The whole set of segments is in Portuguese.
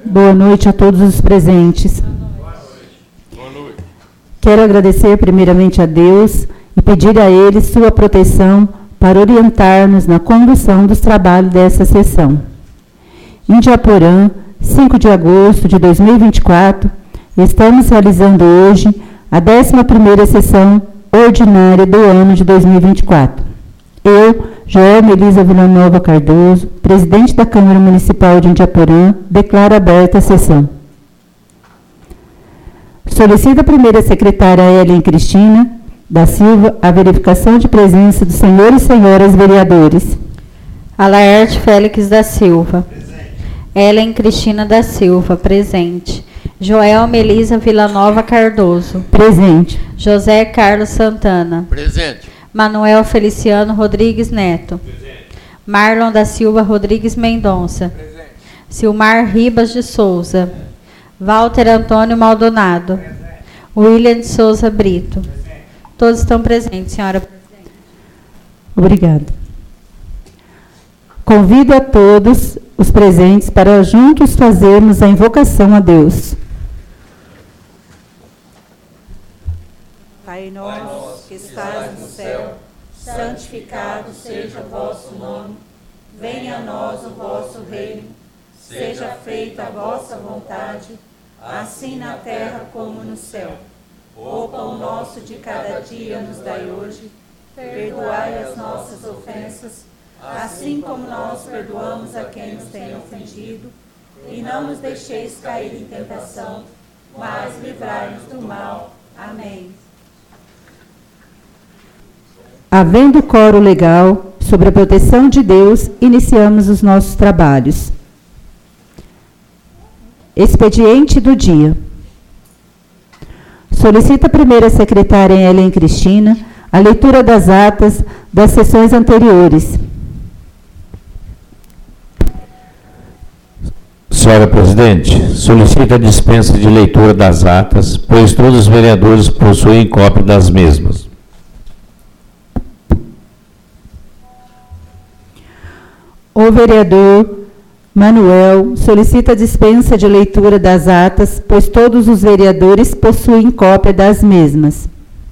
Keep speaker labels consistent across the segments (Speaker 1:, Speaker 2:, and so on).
Speaker 1: Boa noite a todos os presentes.
Speaker 2: Boa noite.
Speaker 1: Quero agradecer primeiramente a Deus e pedir a Ele sua proteção para orientar-nos na condução dos trabalhos dessa sessão. Indiaporã, 5 de agosto de 2024, estamos realizando hoje a 11ª sessão ordinária do ano de 2024. Eu, Joelma Elisa Villanova Cardoso, presidente da Câmara Municipal de Indiaporã, declaro aberta a sessão. Solicito a primeira secretária Ellen Cristina da Silva a verificação de presença dos senhores e senhoras vereadores.
Speaker 3: Alaerte Félix da Silva. Presente. Ellen Cristina da Silva, presente. Joelma Elisa Villanova Cardoso.
Speaker 1: Presente.
Speaker 3: José Carlos Santana.
Speaker 2: Presente.
Speaker 3: Manuel Feliciano Rodrigues Neto.
Speaker 2: Presente.
Speaker 3: Marlon da Silva Rodrigues Mendonça.
Speaker 2: Presente.
Speaker 3: Silmar Ribas de Souza. Walter Antônio Maldonado.
Speaker 2: Presente.
Speaker 3: William de Souza Brito.
Speaker 2: Presente.
Speaker 3: Todos estão presentes, senhora presidente.
Speaker 1: Obrigada. Convido a todos os presentes para juntos fazermos a invocação a Deus.
Speaker 4: Pai nosso, que estás no céu, santificado seja o vosso nome. Venha a nós o vosso reino. Seja feita a vossa vontade, assim na terra como no céu. O pão nosso de cada dia nos dai hoje. Perdoai as nossas ofensas, assim como nós perdoamos a quem nos tem ofendido. E não nos deixeis cair em tentação, mas livrai-nos do mal. Amém.
Speaker 1: Havendo coro legal sobre a proteção de Deus, iniciamos os nossos trabalhos. Expediente do dia. Solicita a primeira secretária Ellen Cristina a leitura das atas das sessões anteriores.
Speaker 5: Senhora Presidente, solicito a dispensa de leitura das atas, pois todos os vereadores possuem cópia das mesmas.
Speaker 1: O vereador Manuel solicita a dispensa de leitura das atas, pois todos os vereadores possuem cópia das mesmas.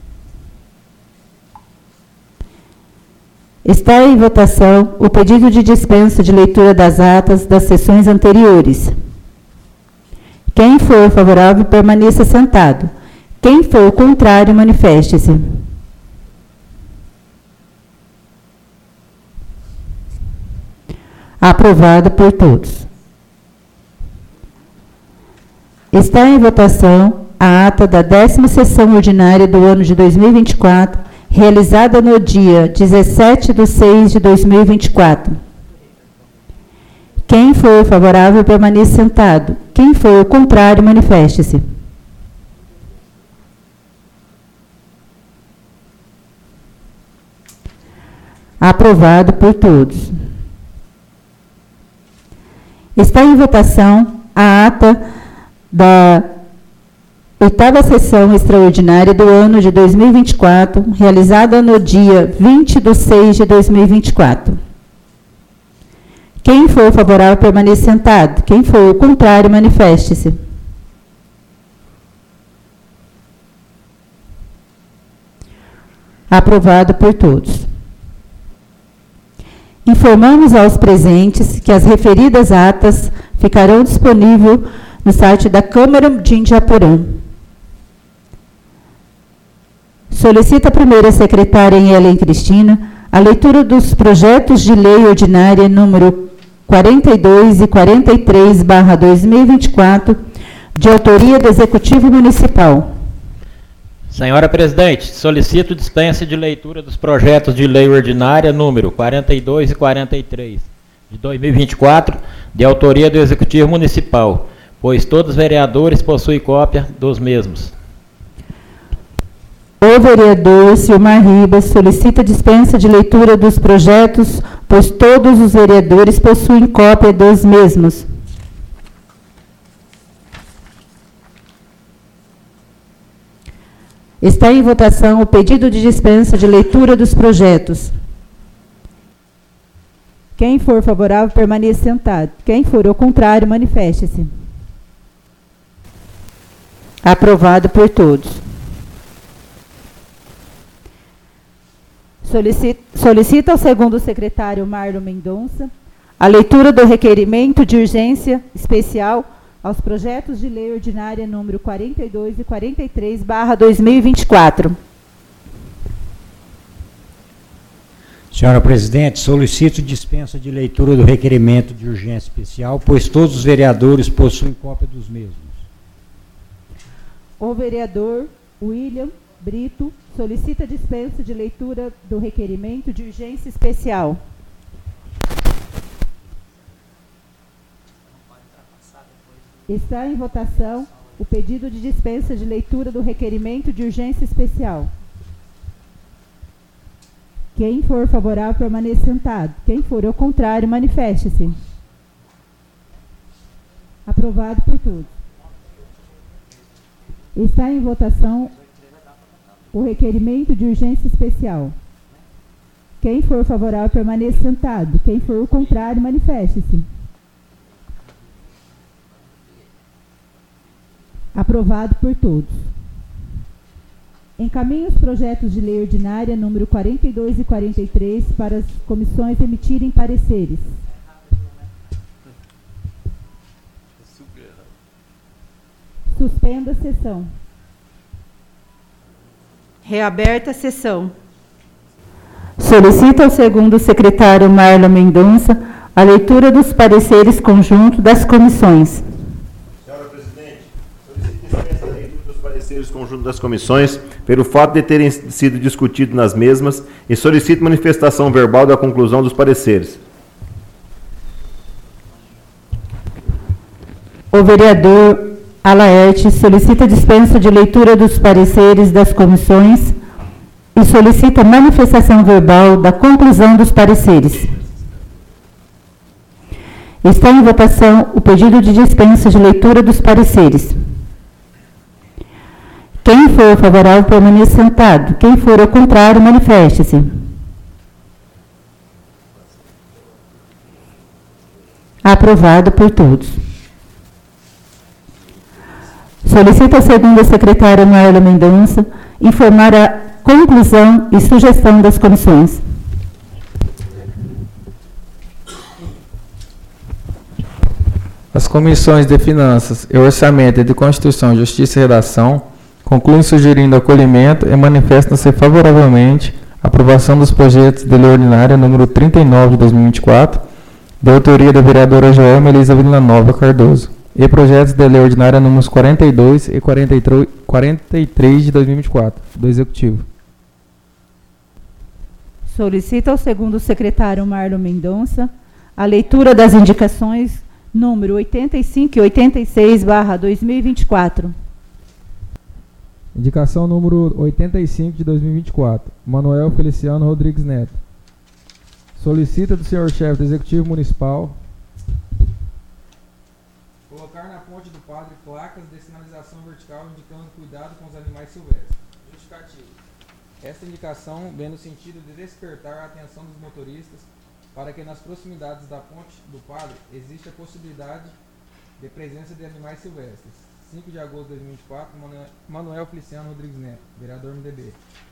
Speaker 1: Está em votação o pedido de dispensa de leitura das atas das sessões anteriores. Quem for favorável, permaneça sentado. Quem for contrário, manifeste-se. Aprovada por todos. Está em votação a ata da 10ª sessão ordinária do ano de 2024, realizada no dia 17/6/2024. Quem for favorável, permaneça sentado. Quem for contrário, manifeste-se. Aprovado por todos. Está em votação a ata da 8ª sessão extraordinária do ano de 2024, realizada no dia 20/6/2024. Quem for favorável, permaneça sentado. Quem for contrário, manifeste-se. Aprovado por todos. Informamos aos presentes que as referidas atas ficarão disponíveis no site da Câmara de Indiaporã. Solicita a primeira secretária Ellen Cristina a leitura dos projetos de lei ordinária número 42 e 43/2024, de autoria do Executivo Municipal.
Speaker 6: Senhora Presidente, solicito dispensa de leitura dos projetos de lei ordinária número 42 e 43 de 2024, de autoria do Executivo Municipal, pois todos os vereadores possuem cópia dos mesmos.
Speaker 1: O vereador Silmar Ribas solicita dispensa de leitura dos projetos, pois todos os vereadores possuem cópia dos mesmos. Está em votação o pedido de dispensa de leitura dos projetos. Quem for favorável, permaneça sentado. Quem for ao contrário, manifeste-se. Aprovado por todos. Solicita ao segundo secretário Marlon Mendonça a leitura do requerimento de urgência especial aos projetos de lei ordinária número 42 e 43/2024.
Speaker 7: Senhora Presidente, solicito dispensa de leitura do requerimento de urgência especial, pois todos os vereadores possuem cópia dos mesmos.
Speaker 1: O vereador William Brito solicita dispensa de leitura do requerimento de urgência especial. Está em votação o pedido de dispensa de leitura do requerimento de urgência especial. Quem for favorável, permaneça sentado. Quem for ao contrário, manifeste-se. Aprovado por todos. Está em votação o requerimento de urgência especial. Quem for favorável, permaneça sentado. Quem for ao contrário, manifeste-se. Aprovado por todos. Encaminhe os projetos de lei ordinária número 42 e 43 para as comissões emitirem pareceres. Suspenda a sessão. Reaberta a sessão. Solicita ao segundo secretário Marlon Mendonça a leitura dos pareceres conjuntos das comissões.
Speaker 2: Senhora Presidente, solicito dispensa da leitura dos pareceres conjuntos das comissões, pelo fato de terem sido discutidos nas mesmas, e solicito manifestação verbal da conclusão dos pareceres.
Speaker 1: O vereador Alaerte solicita dispensa de leitura dos pareceres das comissões e solicita manifestação verbal da conclusão dos pareceres. Está em votação o pedido de dispensa de leitura dos pareceres. Quem for favorável, permaneça sentado. Quem for ao contrário, manifeste-se. Aprovado por todos. Solicita ao segundo secretário Marlon Mendonça informar a conclusão e sugestão das comissões.
Speaker 8: As comissões de Finanças e Orçamento e de Constituição, Justiça e Redação concluem sugerindo acolhimento e manifestam-se favoravelmente a aprovação dos projetos de lei ordinária número 39 de 2024, de autoria da vereadora Joel Melisa Villanova Cardoso, e projetos de lei ordinária números 42 e 43 de 2024, do Executivo.
Speaker 1: Solicita ao segundo secretário Marlon Mendonça a leitura das indicações número 85 e 86/2024.
Speaker 8: Indicação número 85 de 2024, Manuel Feliciano Rodrigues Neto. Solicita do senhor chefe do Executivo Municipal colocar na ponte do Padre placas de sinalização vertical indicando cuidado com os animais silvestres. Justificativo. Esta indicação vem no sentido de despertar a atenção dos motoristas para que nas proximidades da ponte do Padre existe a possibilidade de presença de animais silvestres. 5 de agosto de 2024, Manuel Feliciano Rodrigues Neto, vereador MDB.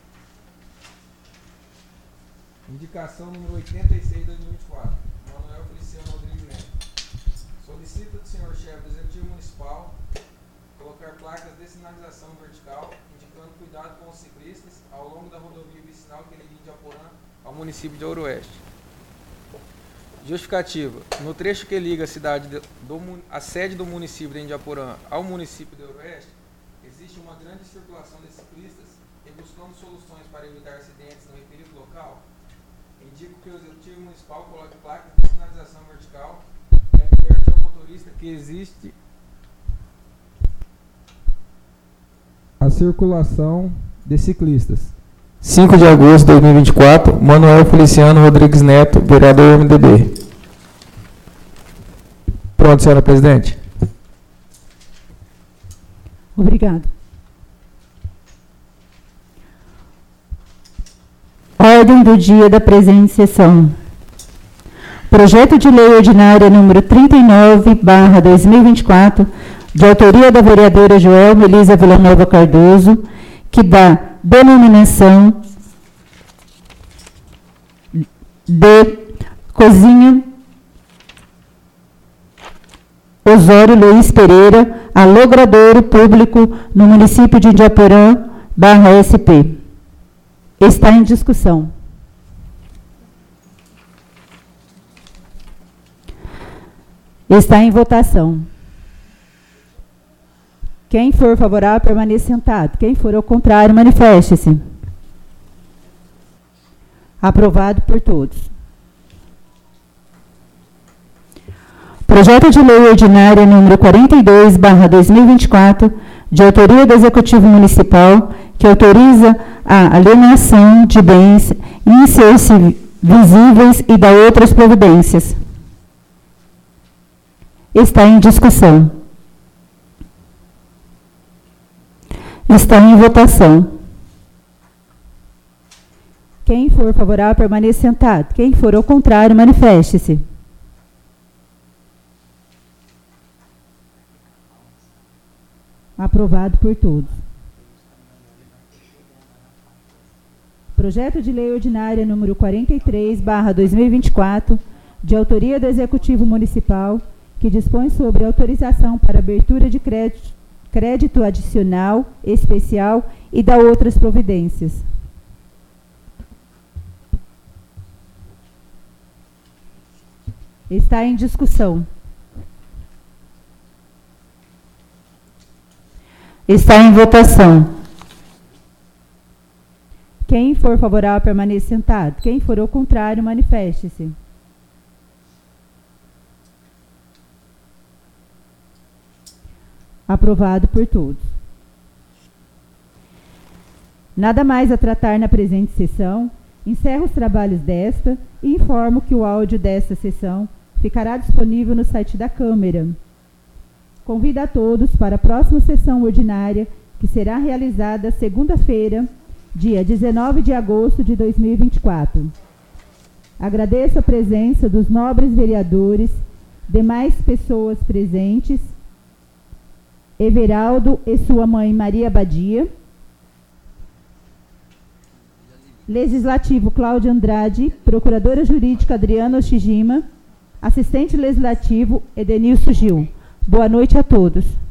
Speaker 8: Indicação número 86 de 2024, Manuel Feliciano Rodrigues Neto. Solicita do senhor chefe do Executivo Municipal colocar placas de sinalização vertical indicando cuidado com os ciclistas ao longo da rodovia vicinal que liga Indiaporã ao município de Ouro Oeste. Justificativa. No trecho que liga a sede do município de Indiaporã ao município de Ouro Oeste, existe uma grande circulação de ciclistas e buscando soluções para evitar acidentes no referido local, indico que o Executivo Municipal coloque placas de sinalização vertical e adverte ao motorista que existe a circulação de ciclistas. 5 de agosto de 2024, Manuel Feliciano Rodrigues Neto, vereador MDB. Pronto, senhora presidente.
Speaker 1: Obrigado. Ordem do dia da presente sessão. Projeto de lei ordinária número 39/2024, de autoria da vereadora Joel Melisa Villanova Cardoso, que dá denominação de Cozinha Osório Luiz Pereira, a logradouro público no município de Indiaporã, /SP. Está em discussão. Está em votação. Quem for favorável, permaneça sentado. Quem for ao contrário, manifeste-se. Aprovado por todos. Projeto de Lei Ordinária número 42/2024, de autoria do Executivo Municipal, que autoriza a alienação de bens invisíveis e da outras providências. Está em discussão. Está em votação. Quem for favorável, permaneça sentado. Quem for ao contrário, manifeste-se. Aprovado por todos. Projeto de Lei Ordinária número 43/2024, de autoria do Executivo Municipal, que dispõe sobre autorização para abertura de crédito adicional, especial e da outras providências. Está em discussão. Está em votação. Quem for favorável, permaneça sentado. Quem for ao contrário, manifeste-se. Aprovado por todos. Nada mais a tratar na presente sessão. Encerro os trabalhos desta e informo que o áudio desta sessão ficará disponível no site da Câmara. Convido a todos para a próxima sessão ordinária, que será realizada segunda-feira, dia 19 de agosto de 2024. Agradeço a presença dos nobres vereadores, demais pessoas presentes, Everaldo e sua mãe Maria Badia, Legislativo Cláudia Andrade, Procuradora Jurídica Adriana Oshijima, Assistente Legislativo Edenilson Gil. Boa noite a todos.